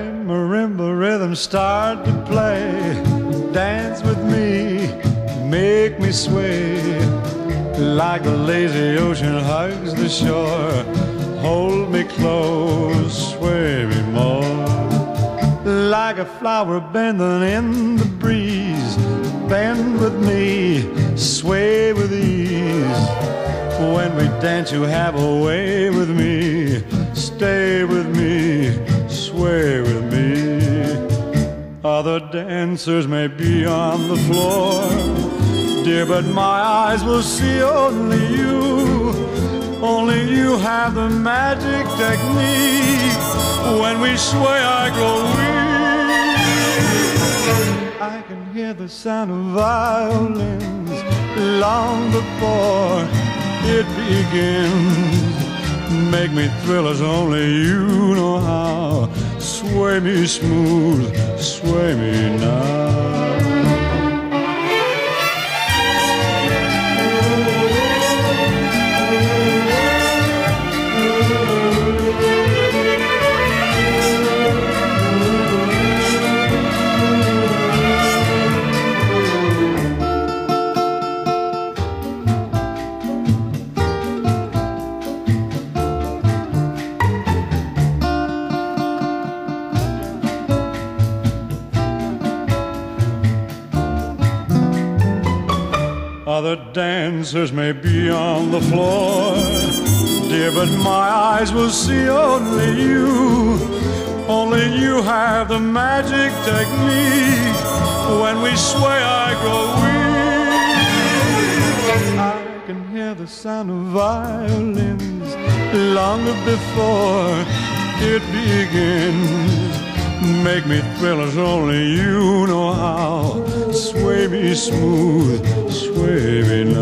When marimba rhythms start to play, dance with me, make me sway. Like the lazy ocean hugs the shore, hold me close, sway me more. Like a flower bending in the breeze, bend with me, sway with ease. When we dance you have a way with me, stay with me, sway with me. Other dancers may be on the floor, dear, but my eyes will see only you. Only you have the magic technique. When we sway I grow weak. I can hear the sound of violins long before it begins. Make me thrill as only you know how. Sway me smooth, sway me now. Other dancers may be on the floor, dear, but my eyes will see only you. Only you have the magic technique. When we sway I grow weak. I can hear the sound of violins long before it begins. Make me thrill as only you know how. Sway me smooth, sway me now.